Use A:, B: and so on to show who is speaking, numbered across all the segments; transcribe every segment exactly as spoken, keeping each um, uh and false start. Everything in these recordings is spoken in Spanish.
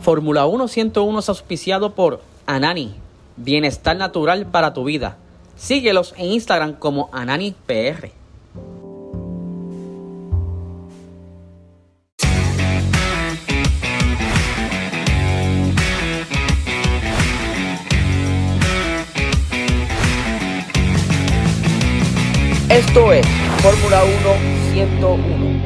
A: Fórmula uno ciento uno es auspiciado por Anani, bienestar natural para tu vida. Síguelos en Instagram como Anani P R. Esto es Fórmula uno ciento uno.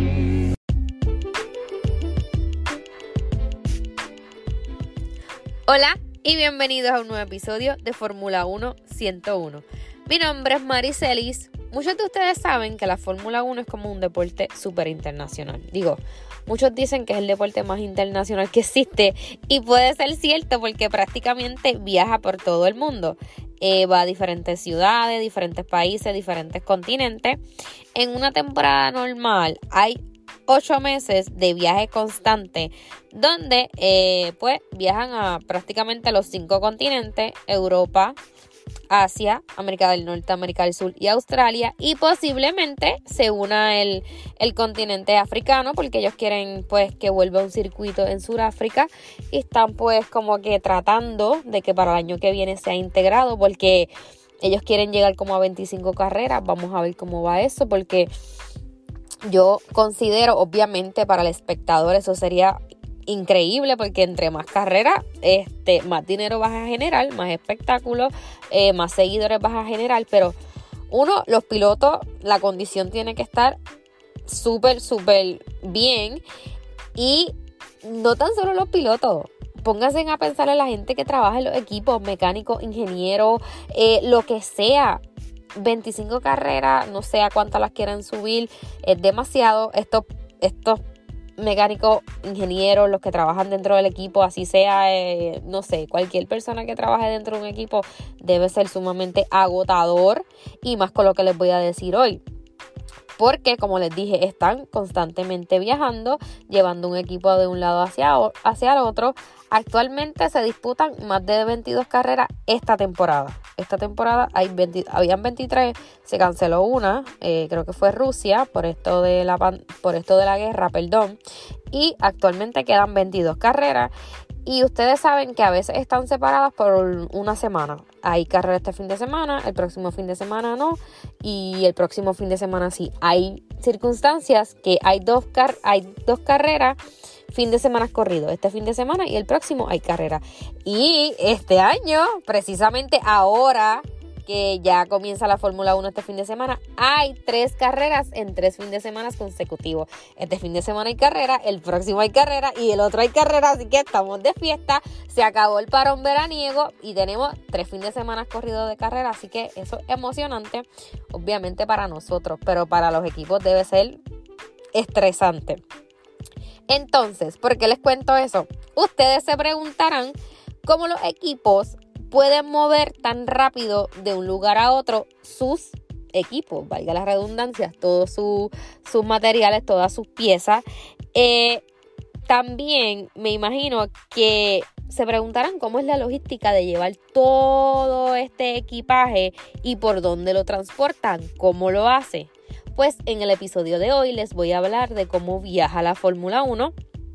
B: Hola y bienvenidos a un nuevo episodio de Fórmula uno ciento uno. Mi nombre es Maricelis. Muchos de ustedes saben que la Fórmula uno es como un deporte súper internacional. Digo, muchos dicen que es el deporte más internacional que existe y puede ser cierto porque prácticamente viaja por todo el mundo. Eh, va a diferentes ciudades, diferentes países, diferentes continentes. En una temporada normal hay ocho meses de viaje constante donde eh, pues viajan a prácticamente los cinco continentes: Europa, Asia, América del Norte, América del Sur y Australia, y posiblemente se una el, el continente africano porque ellos quieren pues que vuelva un circuito en Sudáfrica y están pues como que tratando de que para el año que viene sea integrado porque ellos quieren llegar como a veinticinco carreras. Vamos a ver cómo va eso, porque yo considero, obviamente, para el espectador eso sería increíble porque entre más carreras, este, más dinero vas a generar, más espectáculos, eh, más seguidores vas a generar. Pero uno, los pilotos, la condición tiene que estar súper, súper bien. Y no tan solo los pilotos. Pónganse a pensar en la gente que trabaja en los equipos, mecánicos, ingenieros, eh, lo que sea. veinticinco carreras, no sé a cuántas las quieran subir, es demasiado. Estos, estos mecánicos, ingenieros, los que trabajan dentro del equipo, así sea, eh, no sé, cualquier persona que trabaje dentro de un equipo debe ser sumamente agotador, y más con lo que les voy a decir hoy. Porque, como les dije, están constantemente viajando, llevando un equipo de un lado hacia, hacia el otro. Actualmente se disputan más de veintidós carreras esta temporada. Esta temporada hay veinte, habían veintitrés, se canceló una, eh, creo que fue Rusia, por esto de la por esto de la guerra, perdón. Y actualmente quedan veintidós carreras. Y ustedes saben que a veces están separadas por una semana. Hay carrera este fin de semana, el próximo fin de semana no, y el próximo fin de semana sí. Hay circunstancias que hay dos, car- hay dos carreras, fin de semana corrido. Este fin de semana y el próximo hay carrera. Y este año, precisamente ahora que ya comienza la Fórmula uno este fin de semana, hay tres carreras en tres fines de semana consecutivos. Este fin de semana hay carrera, el próximo hay carrera y el otro hay carrera, así que estamos de fiesta. Se acabó el parón veraniego y tenemos tres fines de semana corridos de carrera, así que eso es emocionante, obviamente para nosotros, pero para los equipos debe ser estresante. Entonces, ¿por qué les cuento eso? Ustedes se preguntarán cómo los equipos pueden mover tan rápido de un lugar a otro sus equipos, valga la redundancia, todos su, sus materiales, todas sus piezas. Eh, también me imagino que se preguntarán cómo es la logística de llevar todo este equipaje y por dónde lo transportan, cómo lo hace. Pues en el episodio de hoy les voy a hablar de cómo viaja la Fórmula uno,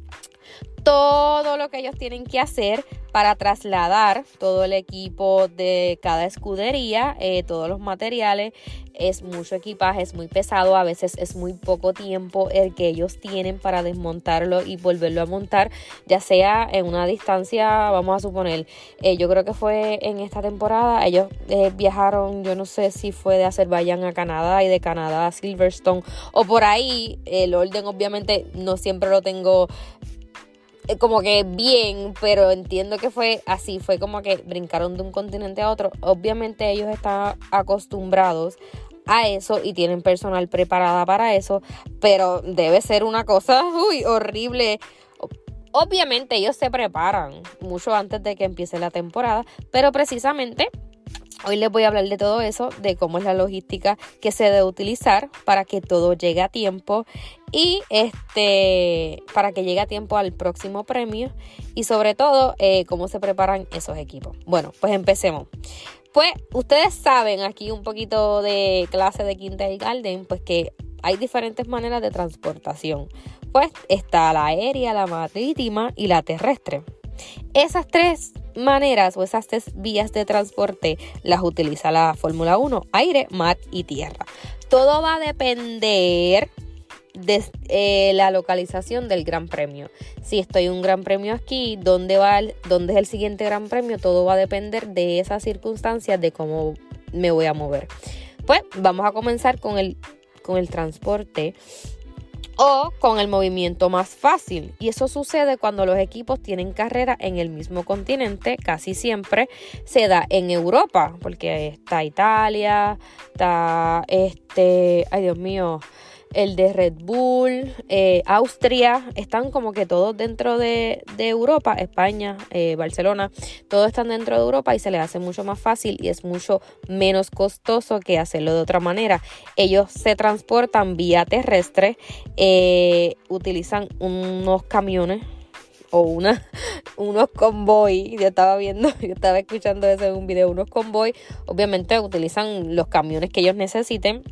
B: todo lo que ellos tienen que hacer para trasladar todo el equipo de cada escudería, eh, todos los materiales. Es mucho equipaje, es muy pesado, a veces es muy poco tiempo el que ellos tienen para desmontarlo y volverlo a montar, ya sea en una distancia, vamos a suponer, eh, yo creo que fue en esta temporada, ellos eh, viajaron, yo no sé si fue de Azerbaiyán a Canadá y de Canadá a Silverstone o por ahí. El orden obviamente no siempre lo tengo como que bien, pero entiendo que fue así, fue como que brincaron de un continente a otro. Obviamente ellos están acostumbrados a eso y tienen personal preparada para eso, pero debe ser una cosa uy, horrible. Obviamente ellos se preparan mucho antes de que empiece la temporada, pero precisamente hoy les voy a hablar de todo eso, de cómo es la logística que se debe utilizar para que todo llegue a tiempo y este para que llegue a tiempo al próximo premio y sobre todo eh, cómo se preparan esos equipos. Bueno, pues empecemos. Pues ustedes saben aquí un poquito de clase de Kindergarten, pues que hay diferentes maneras de transportación. Pues está la aérea, la marítima y la terrestre. Esas tres maneras o esas tres vías de transporte las utiliza la Fórmula uno: aire, mar y tierra. Todo va a depender de eh, la localización del Gran Premio. Si estoy en un Gran Premio aquí, ¿dónde va el, dónde es el siguiente Gran Premio? Todo va a depender de esas circunstancias, de cómo me voy a mover. Pues vamos a comenzar con el, con el transporte o con el movimiento más fácil. Y eso sucede cuando los equipos tienen carrera en el mismo continente. Casi siempre se da en Europa, porque está Italia, está este, ay Dios mío, el de Red Bull, eh, Austria, están como que todos dentro de, de Europa, España, eh, Barcelona, todos están dentro de Europa y se les hace mucho más fácil y es mucho menos costoso que hacerlo de otra manera. Ellos se transportan vía terrestre, eh, utilizan unos camiones o una, unos convoy. Yo estaba viendo, yo estaba escuchando eso en un video, unos convoy. Obviamente utilizan los camiones que ellos necesiten.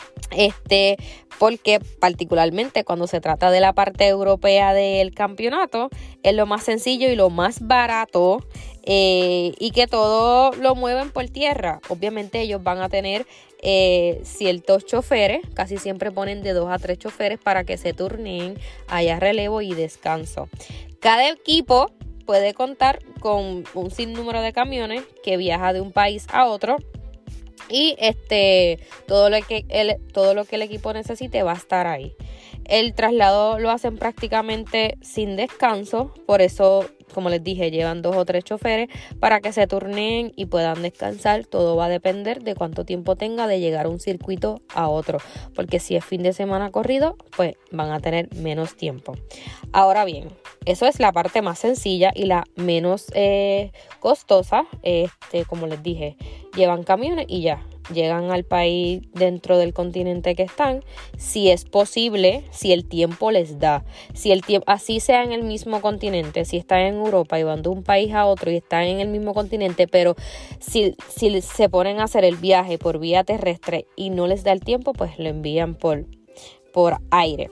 B: Este, porque particularmente cuando se trata de la parte europea del campeonato, es lo más sencillo y lo más barato, eh, y que todo lo mueven por tierra. Obviamente ellos van a tener eh, ciertos choferes, casi siempre ponen de dos a tres choferes para que se turnen, haya relevo y descanso. Cada equipo puede contar con un sinnúmero de camiones que viaja de un país a otro. Y este todo lo que el, todo lo que el equipo necesite va a estar ahí. El traslado lo hacen prácticamente sin descanso, por eso, como les dije, llevan dos o tres choferes para que se turneen y puedan descansar. Todo va a depender de cuánto tiempo tenga de llegar a un circuito a otro, porque si es fin de semana corrido, pues van a tener menos tiempo. Ahora bien, eso es la parte más sencilla y la menos eh, costosa. Este, como les dije, llevan camiones y ya llegan al país dentro del continente que están, si es posible, si el tiempo les da, si el tiempo, así sea en el mismo continente, si están en Europa y van de un país a otro y están en el mismo continente, pero si, si se ponen a hacer el viaje por vía terrestre y no les da el tiempo, pues lo envían por, por aire.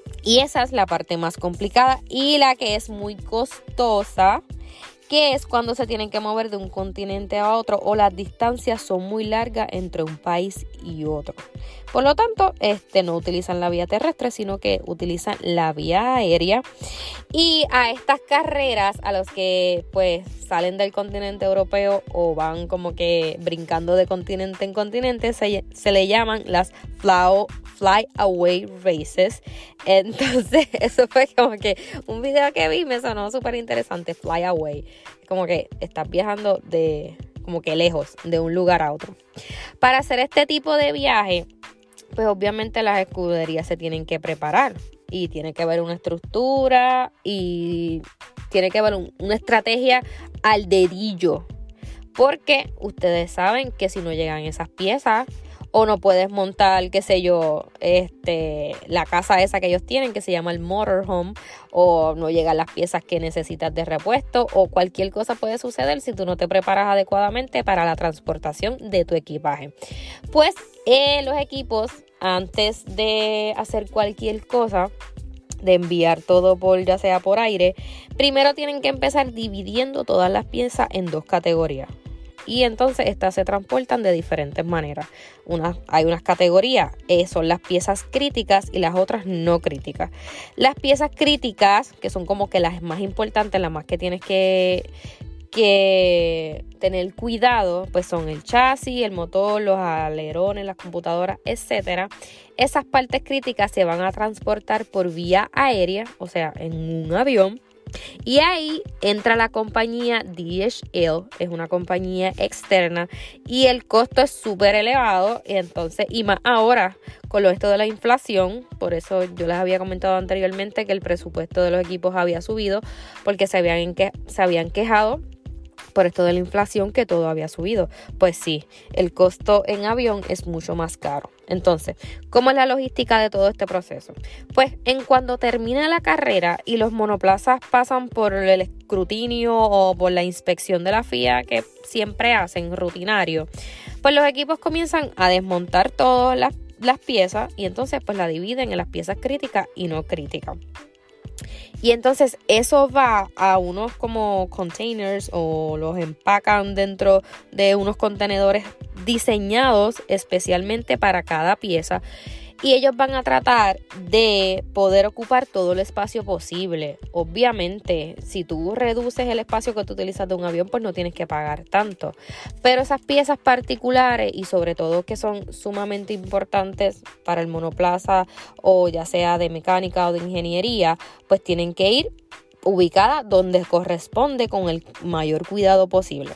B: Y esa es la parte más complicada y la que es muy costosa, que es cuando se tienen que mover de un continente a otro o las distancias son muy largas entre un país y otro. Por lo tanto, este, no utilizan la vía terrestre, sino que utilizan la vía aérea. Y a estas carreras, a los que pues salen del continente europeo o van como que brincando de continente en continente, se, se le llaman las fly, fly away races. Entonces, eso fue como que un video que vi, me sonó súper interesante, fly away. Como que estás viajando de como que lejos, de un lugar a otro. Para hacer este tipo de viaje, pues obviamente las escuderías se tienen que preparar y tiene que haber una estructura y tiene que haber un, una estrategia al dedillo, porque ustedes saben que si no llegan esas piezas o no puedes montar, qué sé yo, este, la casa esa que ellos tienen que se llama el motorhome, o no llegan las piezas que necesitas de repuesto, o cualquier cosa puede suceder si tú no te preparas adecuadamente para la transportación de tu equipaje. Pues eh, los equipos, antes de hacer cualquier cosa, de enviar todo por ya sea por aire, primero tienen que empezar dividiendo todas las piezas en dos categorías. Y entonces estas se transportan de diferentes maneras. Una, hay unas categorías, eh, son las piezas críticas y las otras no críticas. Las piezas críticas, que son como que las más importantes, las más que tienes que, que tener cuidado, pues son el chasis, el motor, los alerones, las computadoras, etcétera. Esas partes críticas se van a transportar por vía aérea, o sea, en un avión. Y ahí entra la compañía D H L, es una compañía externa y el costo es súper elevado. Y entonces, y más ahora con lo esto de la inflación, por eso yo les había comentado anteriormente que el presupuesto de los equipos había subido, porque se habían, que, se habían quejado por esto de la inflación, que todo había subido. Pues sí, el costo en avión es mucho más caro. Entonces, ¿cómo es la logística de todo este proceso? Pues en cuando termina la carrera y los monoplazas pasan por el escrutinio o por la inspección de la F I A que siempre hacen rutinario, pues los equipos comienzan a desmontar todas las las piezas y entonces pues la dividen en las piezas críticas y no críticas. Y entonces eso va a unos como containers o los empacan dentro de unos contenedores diseñados especialmente para cada pieza. Y ellos van a tratar de poder ocupar todo el espacio posible. Obviamente, si tú reduces el espacio que tú utilizas de un avión, pues no tienes que pagar tanto. Pero esas piezas particulares y sobre todo que son sumamente importantes para el monoplaza o ya sea de mecánica o de ingeniería, pues tienen que ir ubicadas donde corresponde con el mayor cuidado posible.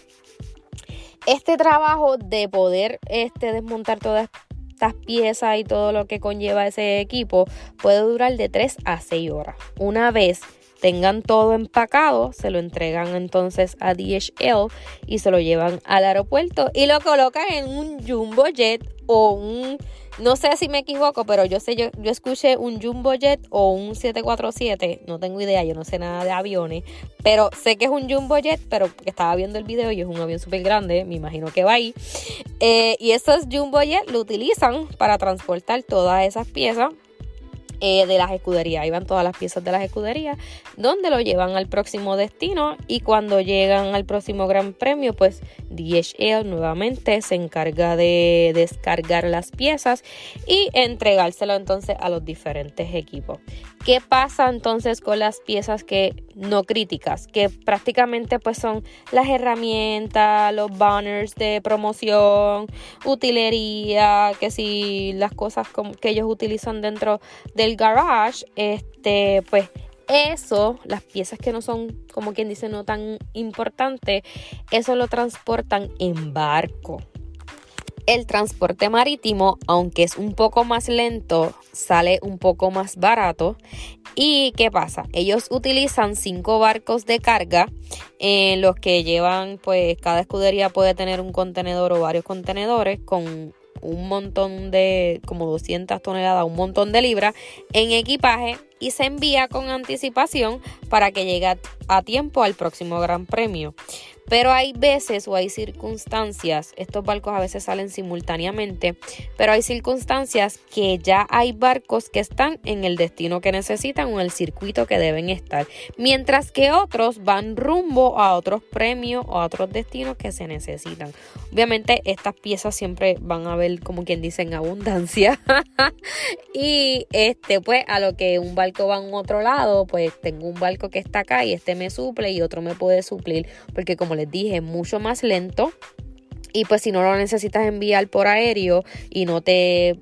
B: Este trabajo de poder este, desmontar todas estas piezas y todo lo que conlleva ese equipo puede durar de tres a seis horas. Una vez tengan todo empacado, se lo entregan entonces a D H L y se lo llevan al aeropuerto y lo colocan en un jumbo jet o un, no sé si me equivoco, pero yo sé, yo, yo escuché un jumbo jet o un siete cuatro siete, no tengo idea, yo no sé nada de aviones, pero sé que es un jumbo jet, pero estaba viendo el video y es un avión súper grande, me imagino que va ahí, eh, y esos jumbo jet lo utilizan para transportar todas esas piezas Eh, de las escuderías. Ahí van todas las piezas de las escuderías donde lo llevan al próximo destino y cuando llegan al próximo gran premio pues D H L nuevamente se encarga de descargar las piezas y entregárselo entonces a los diferentes equipos. ¿Qué pasa entonces con las piezas que no críticas? Que prácticamente pues son las herramientas, los banners de promoción, utilería, que si las cosas que ellos utilizan dentro del garage, este pues eso, las piezas que no son, como quien dice, no tan importantes, eso lo transportan en barco. El transporte marítimo, aunque es un poco más lento, sale un poco más barato. ¿Y qué pasa? Ellos utilizan cinco barcos de carga en los que llevan, pues cada escudería puede tener un contenedor o varios contenedores con un montón de, como doscientas toneladas, un montón de libras en equipaje y se envía con anticipación para que llegue a tiempo al próximo Gran Premio. Pero hay veces o hay circunstancias, estos barcos a veces salen simultáneamente, pero hay circunstancias que ya hay barcos que están en el destino que necesitan o en el circuito que deben estar, mientras que otros van rumbo a otros premios o a otros destinos que se necesitan. Obviamente estas piezas siempre van a haber, como quien dice, en abundancia y este pues a lo que un barco va a un otro lado, pues tengo un barco que está acá y este me suple y otro me puede suplir, porque como les dije, es mucho más lento y pues si no lo necesitas enviar por aéreo y no te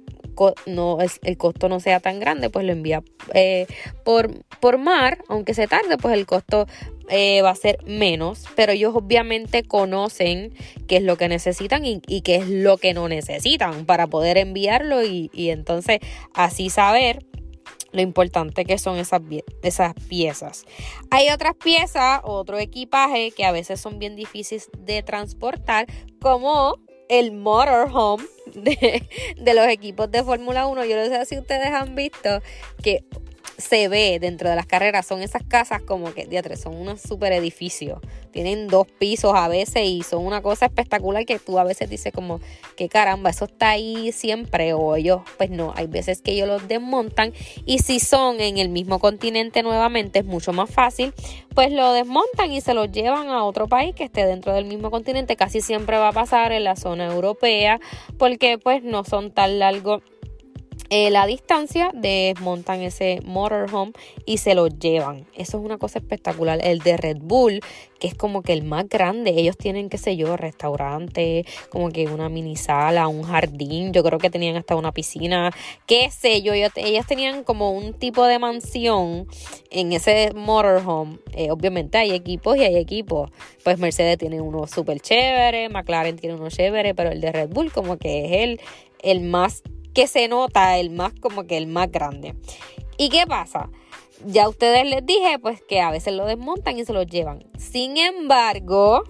B: no es, el costo no sea tan grande, pues lo envía eh, por, por mar, aunque se tarde, pues el costo eh, va a ser menos, pero ellos obviamente conocen qué es lo que necesitan y, y qué es lo que no necesitan para poder enviarlo y, y entonces así saber lo importante que son esas, esas piezas. Hay otras piezas, otro equipaje que a veces son bien difíciles de transportar, como el motorhome de, de los equipos de Fórmula uno. Yo no sé si ustedes han visto que se ve dentro de las carreras, son esas casas como que, diatre, son unos super edificios, tienen dos pisos a veces y son una cosa espectacular que tú a veces dices como, que caramba, eso está ahí siempre, o ellos, pues no, hay veces que ellos los desmontan y si son en el mismo continente nuevamente es mucho más fácil, pues lo desmontan y se lo llevan a otro país que esté dentro del mismo continente. Casi siempre va a pasar en la zona europea porque pues no son tan largos Eh, la distancia, desmontan ese motorhome y se lo llevan. Eso es una cosa espectacular. El de Red Bull, que es como que el más grande, ellos tienen, qué sé yo, restaurante, como que una mini sala, un jardín, yo creo que tenían hasta una piscina, qué sé yo, ellos, ellos tenían como un tipo de mansión en ese motorhome. Eh, obviamente hay equipos y hay equipos, pues Mercedes tiene uno súper chévere, McLaren tiene uno chévere, pero el de Red Bull como que es el, el más que se nota, el más como que el más grande. ¿Y qué pasa? Ya a ustedes les dije pues que a veces lo desmontan y se lo llevan. Sin embargo,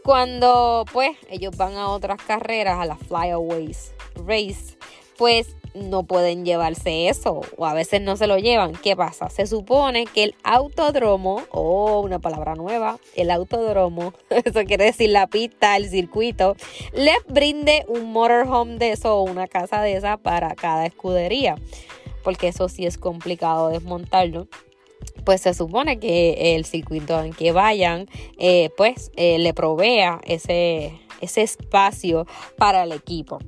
B: cuando pues ellos van a otras carreras, a las Flyaways Race, pues no pueden llevarse eso o a veces no se lo llevan. ¿Qué pasa? Se supone que el autódromo, oh, una palabra nueva, el autódromo, eso quiere decir la pista, el circuito, les brinde un motorhome de eso o una casa de esa para cada escudería, porque eso sí es complicado desmontarlo. Pues se supone que el circuito en que vayan, eh, pues eh, le provea ese, ese espacio para el equipo.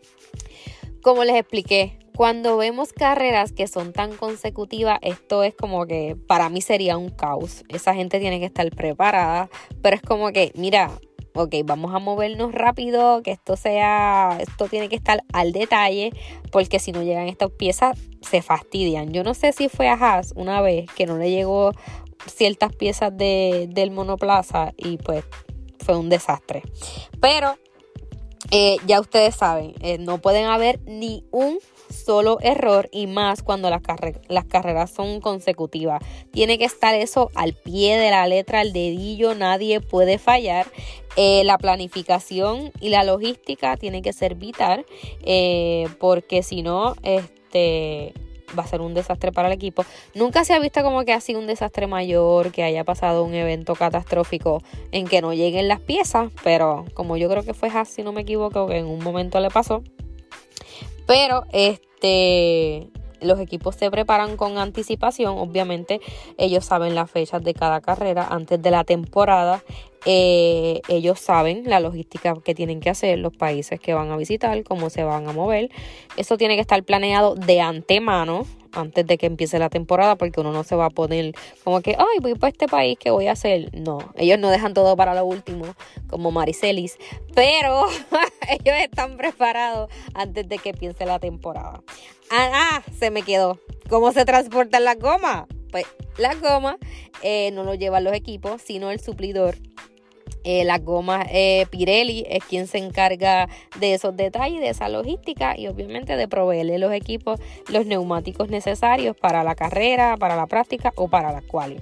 B: Como les expliqué, cuando vemos carreras que son tan consecutivas, esto es como que para mí sería un caos. Esa gente tiene que estar preparada, pero es como que, mira, ok, vamos a movernos rápido, que esto sea, esto tiene que estar al detalle, porque si no llegan estas piezas, se fastidian. Yo no sé si fue a Haas una vez que no le llegó ciertas piezas de, del monoplaza y pues fue un desastre. Pero eh, ya ustedes saben, eh, no pueden haber ni un solo error y más cuando las, carre- las carreras son consecutivas. Tiene que estar eso al pie de la letra, al dedillo, nadie puede fallar. Eh, la planificación y la logística tiene que ser vital eh, porque si no, este... va a ser un desastre para el equipo. Nunca se ha visto como que ha sido un desastre mayor, que haya pasado un evento catastrófico en que no lleguen las piezas, pero como yo creo que fue Haas, si no me equivoco, que en un momento le pasó. Pero este los equipos se preparan con anticipación. Obviamente ellos saben las fechas de cada carrera antes de la temporada. Eh, ellos saben la logística que tienen que hacer, los países que van a visitar, cómo se van a mover. Eso tiene que estar planeado de antemano antes de que empiece la temporada, porque uno no se va a poner como que, ay, voy para este país, ¿qué voy a hacer? No, ellos no dejan todo para lo último, como Maricelis, pero ellos están preparados antes de que empiece la temporada. Ah, ah, se me quedó. ¿Cómo se transportan las gomas? Pues las gomas eh, no lo llevan los equipos, sino el suplidor. Eh, las gomas eh, Pirelli es quien se encarga de esos detalles, de esa logística y obviamente de proveerle a los equipos los neumáticos necesarios para la carrera, para la práctica o para la quali.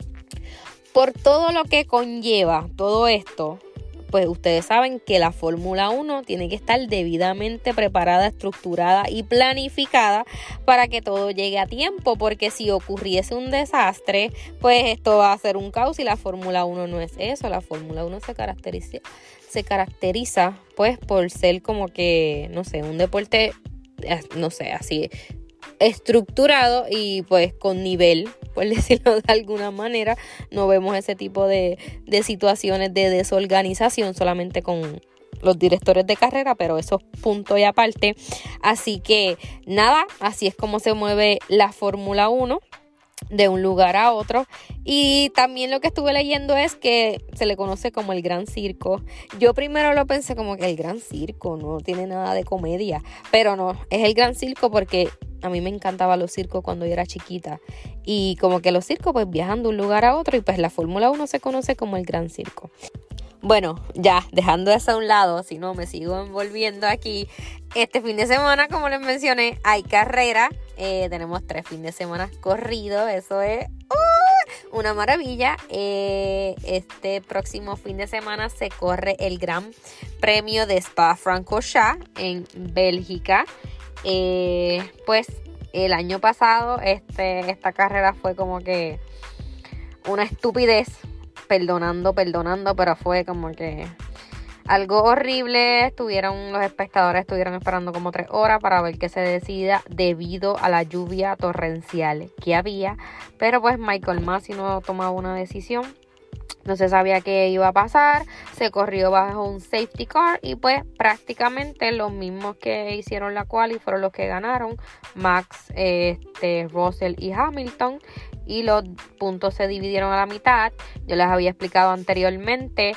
B: Por todo lo que conlleva todo esto, pues ustedes saben que la Fórmula uno tiene que estar debidamente preparada, estructurada y planificada para que todo llegue a tiempo, porque si ocurriese un desastre, pues esto va a ser un caos y la Fórmula uno no es eso. La Fórmula uno se caracteriza, se caracteriza pues por ser como que, no sé, un deporte, no sé, así estructurado y pues con nivel, por decirlo de alguna manera. No vemos ese tipo de, de situaciones de desorganización solamente con los directores de carrera, pero eso es punto y aparte. Así que nada, así es como se mueve la Fórmula uno de un lugar a otro. Y también lo que estuve leyendo es que se le conoce como el Gran Circo. Yo primero lo pensé como que el Gran Circo no tiene nada de comedia, pero no, es el Gran Circo porque a mí me encantaban los circos cuando yo era chiquita. Y como que los circos pues viajan de un lugar a otro y pues la Fórmula uno se conoce como el Gran Circo. Bueno, ya dejando eso a un lado, si no me sigo envolviendo aquí. Este fin de semana, como les mencioné, hay carrera. Eh, tenemos tres fines de semana corridos. Eso es uh, una maravilla. Eh, este próximo fin de semana se corre el Gran Premio de Spa-Francorchamps en Bélgica. Eh, pues el año pasado este, esta carrera fue como que una estupidez. Perdonando, perdonando, pero fue como que algo horrible. Estuvieron, los espectadores estuvieron esperando como tres horas para ver qué se decida debido a la lluvia torrencial que había. Pero pues Michael Masi no tomaba una decisión. No se sabía qué iba a pasar. Se corrió bajo un safety car y pues prácticamente los mismos que hicieron la quali fueron los que ganaron. Max, este, Russell y Hamilton. Y los puntos se dividieron a la mitad. Yo les había explicado anteriormente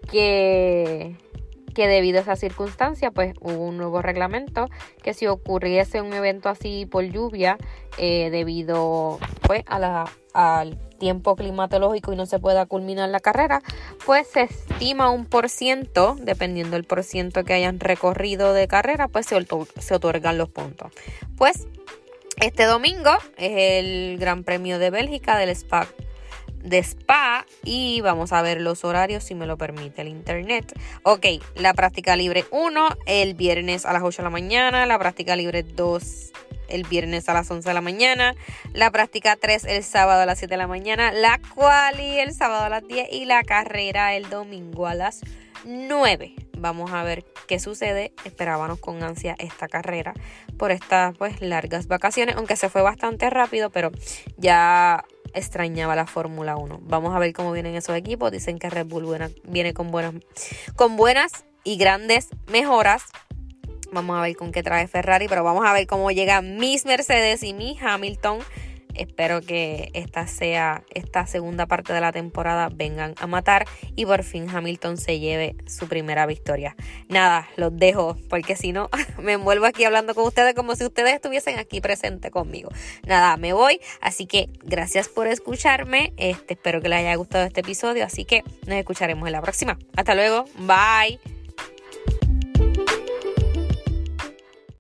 B: que, que debido a esa circunstancia, pues hubo un nuevo reglamento que si ocurriese un evento así por lluvia, eh, debido pues a la, al tiempo climatológico y no se pueda culminar la carrera, pues se estima un por ciento, dependiendo del por ciento que hayan recorrido de carrera, pues se, se otorgan los puntos. Pues este domingo es el Gran Premio de Bélgica del Spa, de Spa y vamos a ver los horarios si me lo permite el internet. Ok, la práctica libre uno el viernes a las ocho de la mañana, la práctica libre dos el viernes a las once de la mañana, la práctica tres el sábado a las siete de la mañana, la quali el sábado a las diez y la carrera el domingo a las nueve. Vamos a ver qué sucede. Esperábamos con ansia esta carrera por estas pues largas vacaciones, aunque se fue bastante rápido, pero ya extrañaba la Fórmula uno. Vamos a ver cómo vienen esos equipos. Dicen que Red Bull buena, viene con buenas, con buenas y grandes mejoras. Vamos a ver con qué trae Ferrari, pero vamos a ver cómo llegan mis Mercedes y mi Hamilton. Espero que esta sea esta segunda parte de la temporada vengan a matar y por fin Hamilton se lleve su primera victoria. Nada, los dejo porque si no me envuelvo aquí hablando con ustedes como si ustedes estuviesen aquí presentes conmigo. Nada, me voy, así que gracias por escucharme. Este, espero que les haya gustado este episodio, así que nos escucharemos en la próxima. Hasta luego, bye.